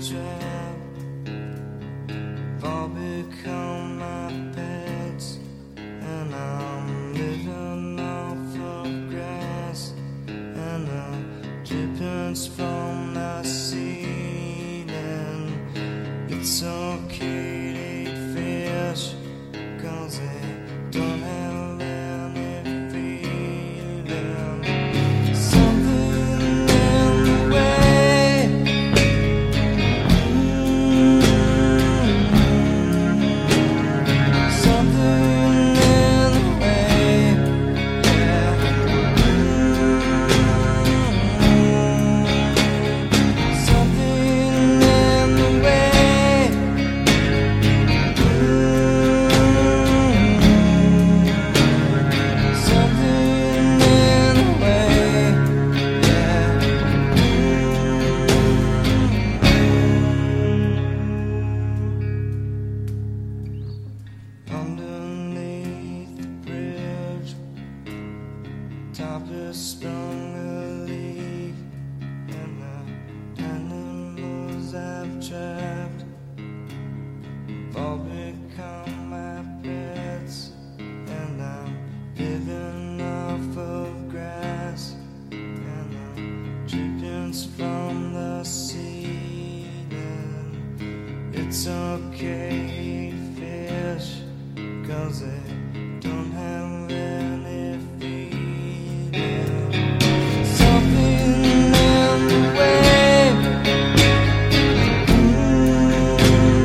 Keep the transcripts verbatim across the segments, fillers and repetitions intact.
trap. All become my pets, and I'm living off of grass and the drippings from the ceiling. It's okay to eat fish, 'cause they don't have any feeling. Something in the way, mm, something in the way, yeah. Mm, something in the way, mm, something in the way, yeah. Underneath the bridge, top is sprung a leak, and the animals I've trapped all become my pets, and I'm living off of grass and the drippings from the ceiling. It's okay to eat fish, 'cause they don't have any feeling. Something in the way, mm,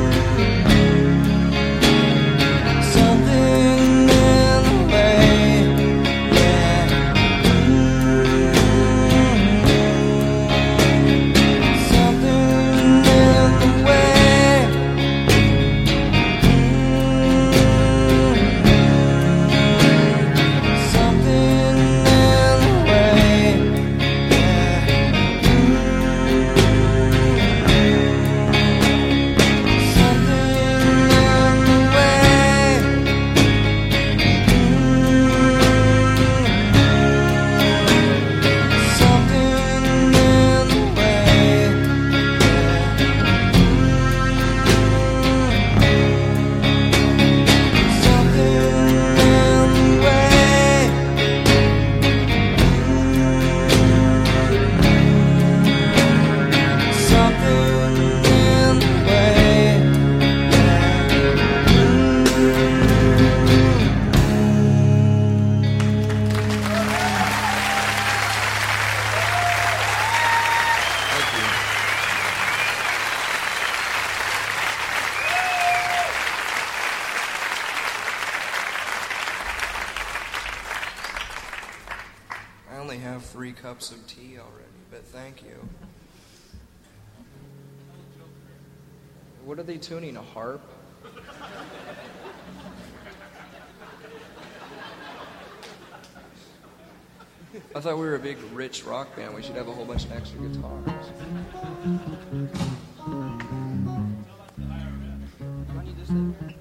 something in the way, yeah. Mm, something in the way, something in the way, yeah. Something in the way, something in the way, I only have three cups of tea already, but thank you. What are they tuning, a harp? I thought we were a big, rich rock band. We should have a whole bunch of extra guitars. Do I need this thing?